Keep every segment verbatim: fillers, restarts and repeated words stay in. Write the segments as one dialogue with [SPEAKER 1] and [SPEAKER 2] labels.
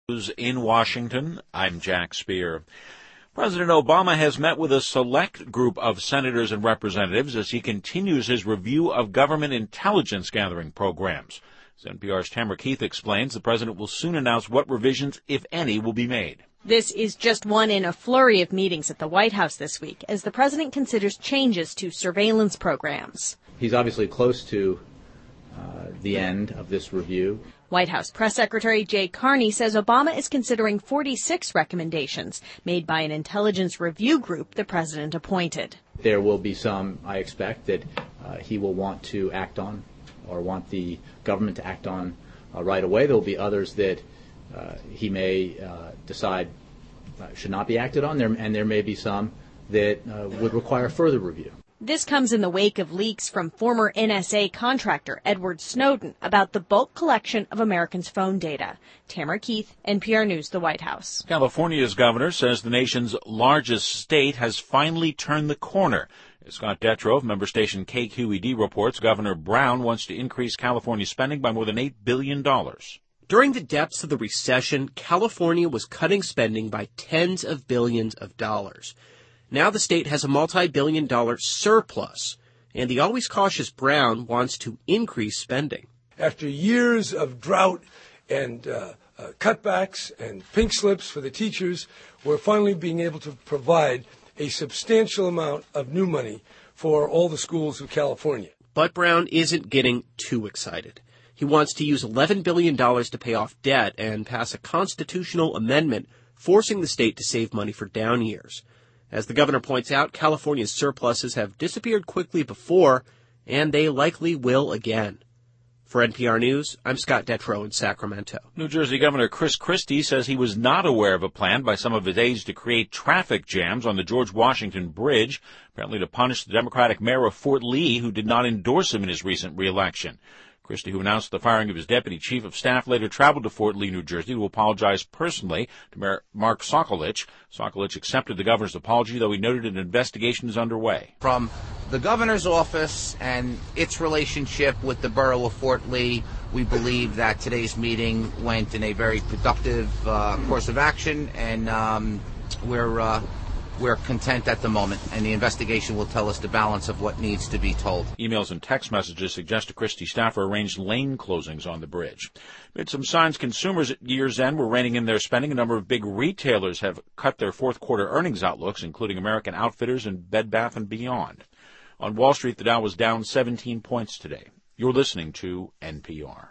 [SPEAKER 1] News in Washington, I'm Jack Speer. President Obama has met with a select group of senators and representatives as he continues his review of government intelligence gathering programs. As N P R's Tamara Keith explains, the president will soon announce what revisions, if any, will be made.
[SPEAKER 2] This is just one in a flurry of meetings at the White House this week as the president considers changes to surveillance programs.
[SPEAKER 3] He's obviously close to uh, the end of this review.
[SPEAKER 2] White House Press Secretary Jay Carney says Obama is considering forty-six recommendations made by an intelligence review group the president appointed.
[SPEAKER 3] There will be some, I expect, that uh, he will want to act on or want the government to act on uh, right away. There will be others that uh, he may uh, decide uh, should not be acted on, there, and there may be some that uh, would require further review.
[SPEAKER 2] This comes in the wake of leaks from former N S A contractor Edward Snowden about the bulk collection of Americans' phone data. Tamara Keith, N P R News, the White House.
[SPEAKER 1] California's governor says the nation's largest state has finally turned the corner. As Scott Detrow of member station K Q E D reports, Governor Brown wants to increase California spending by more than eight billion dollars.
[SPEAKER 4] During the depths of the recession, California was cutting spending by tens of billions of dollars. Now the state has a multi-billion dollar surplus, and the always cautious Brown wants to increase spending.
[SPEAKER 5] After years of drought and uh, uh, cutbacks and pink slips for the teachers, we're finally being able to provide a substantial amount of new money for all the schools of California.
[SPEAKER 4] But Brown isn't getting too excited. He wants to use eleven billion dollars to pay off debt and pass a constitutional amendment forcing the state to save money for down years. As the governor points out, California's surpluses have disappeared quickly before, and they likely will again. For N P R News, I'm Scott Detrow in Sacramento.
[SPEAKER 1] New Jersey Governor Chris Christie says he was not aware of a plan by some of his aides to create traffic jams on the George Washington Bridge, apparently to punish the Democratic mayor of Fort Lee, who did not endorse him in his recent reelection. Christie, who announced the firing of his deputy chief of staff, later traveled to Fort Lee, New Jersey, to apologize personally to Mayor Mark Sokolich. Sokolich accepted the governor's apology, though he noted an investigation is underway.
[SPEAKER 6] From the governor's office and its relationship with the borough of Fort Lee, we believe that today's meeting went in a very productive uh, course of action, and um, we're uh, we're content at the moment, and the investigation will tell us the balance of what needs to be told.
[SPEAKER 1] Emails and text messages suggest a Christie staffer arranged lane closings on the bridge. Amid some signs consumers at year's end were reining in their spending, a number of big retailers have cut their fourth quarter earnings outlooks, including American Outfitters and Bed Bath and Beyond. On Wall Street, the Dow was down seventeen points today. You're listening to N P R.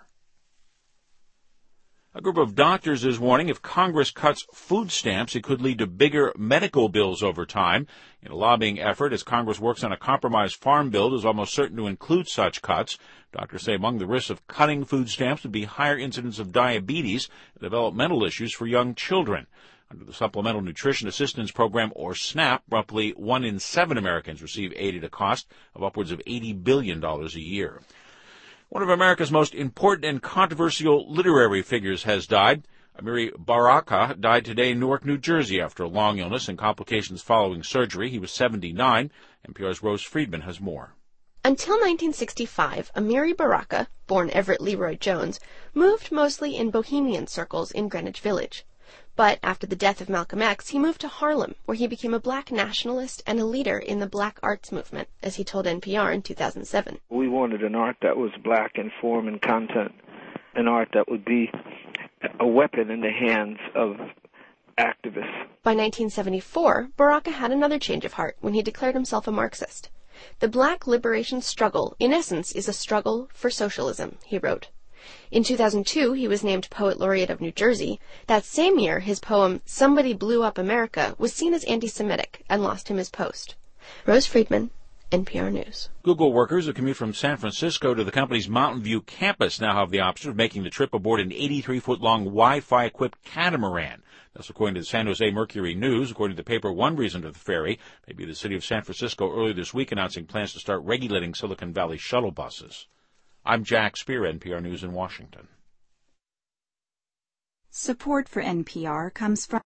[SPEAKER 1] A group of doctors is warning if Congress cuts food stamps, it could lead to bigger medical bills over time. In a lobbying effort, as Congress works on a compromise farm bill that is almost certain to include such cuts, doctors say among the risks of cutting food stamps would be higher incidence of diabetes and developmental issues for young children. Under the Supplemental Nutrition Assistance Program, or SNAP, roughly one in seven Americans receive aid at a cost of upwards of eighty billion dollars a year. One of America's most important and controversial literary figures has died. Amiri Baraka died today in Newark, New Jersey, after a long illness and complications following surgery. He was seventy-nine. N P R's Rose Friedman has more.
[SPEAKER 7] Until nineteen sixty-five, Amiri Baraka, born Everett Leroy Jones, moved mostly in bohemian circles in Greenwich Village. But after the death of Malcolm X, he moved to Harlem, where he became a black nationalist and a leader in the black arts movement, as he told N P R in two thousand seven.
[SPEAKER 8] We wanted an art that was black in form and content, an art that would be a weapon in the hands of activists.
[SPEAKER 7] By nineteen seventy-four, Baraka had another change of heart when he declared himself a Marxist. The black liberation struggle, in essence, is a struggle for socialism, he wrote. In two thousand two, he was named Poet Laureate of New Jersey. That same year, his poem, Somebody Blew Up America, was seen as anti-Semitic and lost him his post. Rose Friedman, N P R News.
[SPEAKER 1] Google workers who commute from San Francisco to the company's Mountain View campus now have the option of making the trip aboard an eighty-three foot long Wi-Fi-equipped catamaran. That's according to the San Jose Mercury News. According to the paper, one reason to the ferry may be the city of San Francisco earlier this week announcing plans to start regulating Silicon Valley shuttle buses. I'm Jack Speer, N P R News in Washington.
[SPEAKER 9] Support for N P R comes from